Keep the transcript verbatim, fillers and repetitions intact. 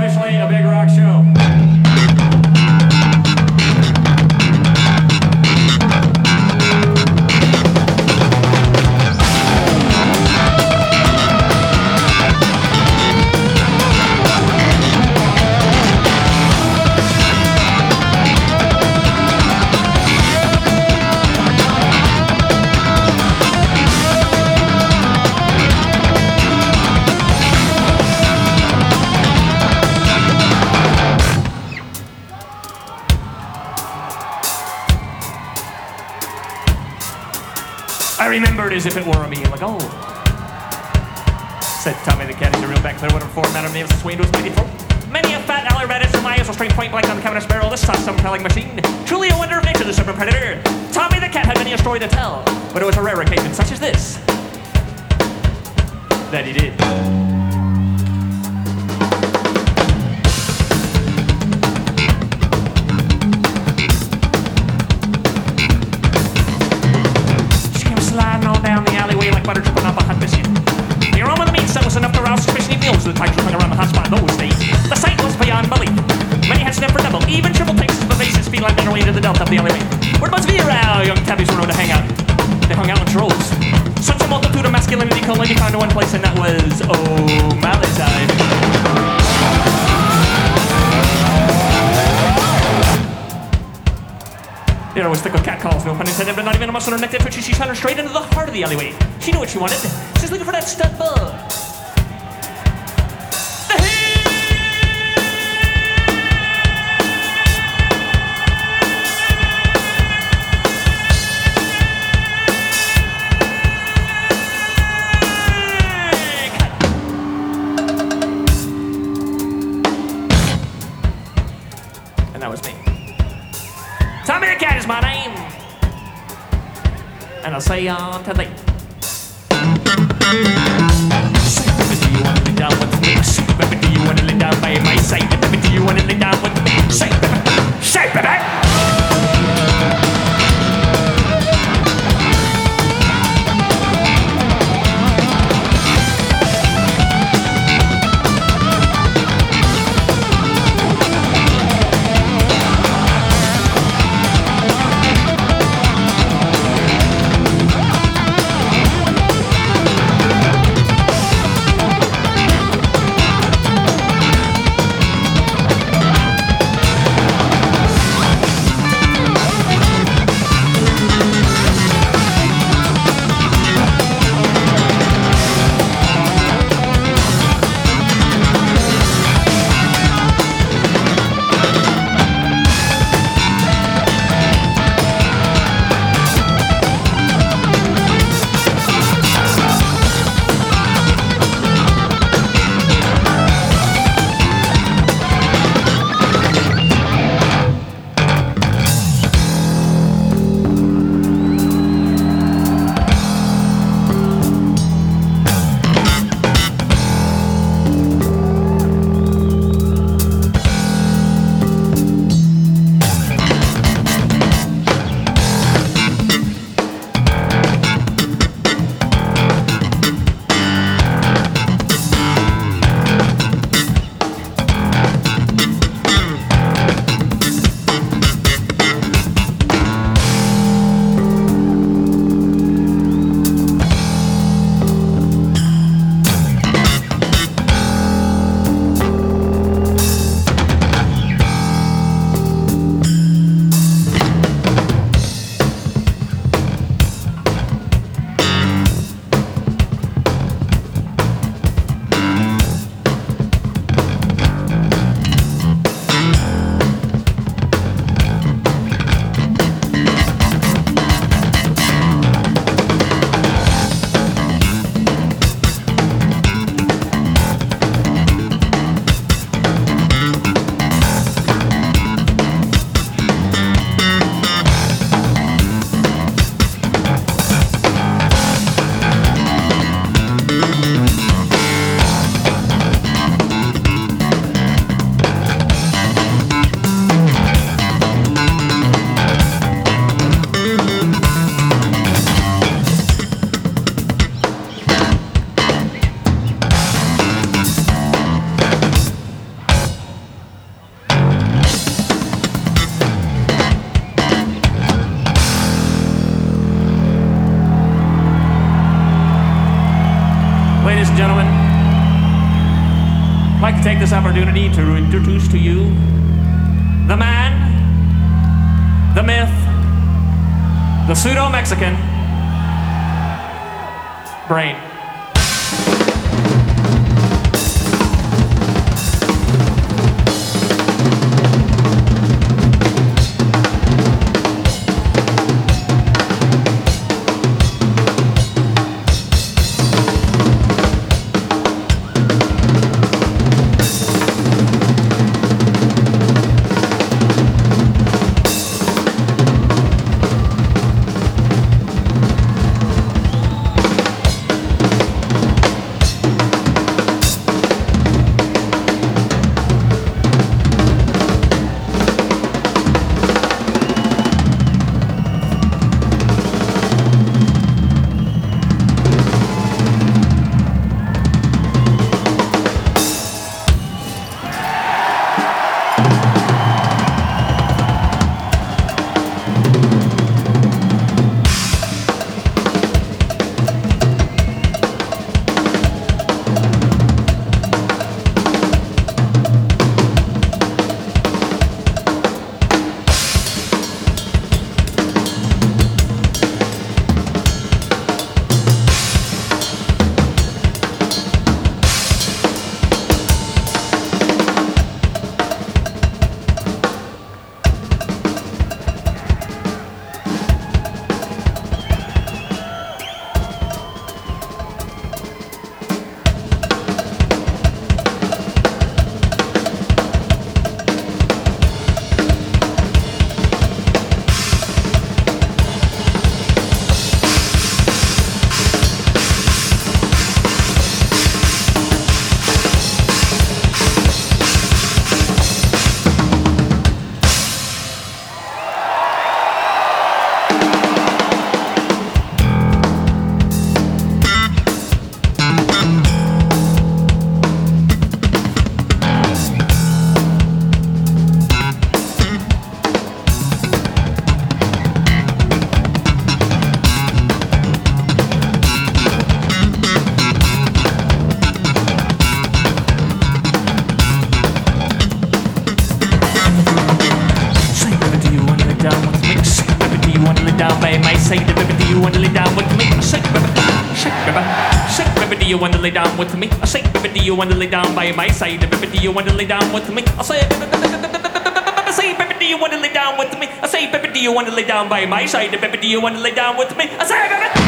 officially a big rock show. I remembered as if it were me, like, oh. Said Tommy the Cat, he's a real back clear, whatever form matter names the swing to his mighty throat. Many a fat aller radish and lions will strain point blank on the cavernous barrel. This sauce-some compelling machine. Truly a wonder of nature, the super predator. Tommy the Cat had many a story to tell, but it was a rare occasion such as this that he did. Butter dripping off a hot biscuit. The aroma of the meats that was enough to rouse suspicion. Even the oldest of the types were hung around the hot spot in those days. The sight was beyond belief. Many had sniffed for double. Even triple takes as vivacious feline made their way into the delta of the alleyway. Where it must be around, young tabbies were known to hang out. They hung out in droves. Such a multitude of masculinity could only be found in one place, and that was O'Malley's time. There was thick with catcalls, no pun intended, but not even a muscle or neck that twitchy. She shot her straight into the heart of the alleyway. She knew what she wanted. She's looking for that stud bug. And that was me. Tommy the Cat is my name, and I'll say on to thee. Say, baby, do you want to lay down with me? Say, baby, do you want to lay down by my side? Baby, do you want to lay down with me? Say, baby, say, baby. take this opportunity to introduce to you the man, the myth, the pseudo-Mexican, Brain. Down by my side, baby, do you wanna lay down with me? I say, baby, shake, baby, shake, baby, do you wanna lay down with me? I say, baby, do you wanna lay down by my side, baby, do you wanna lay down with me? I say, I say, baby, do you wanna lay down with me? I say, baby, do you wanna lay down by my side, baby, do you wanna lay down with me? I say, baby.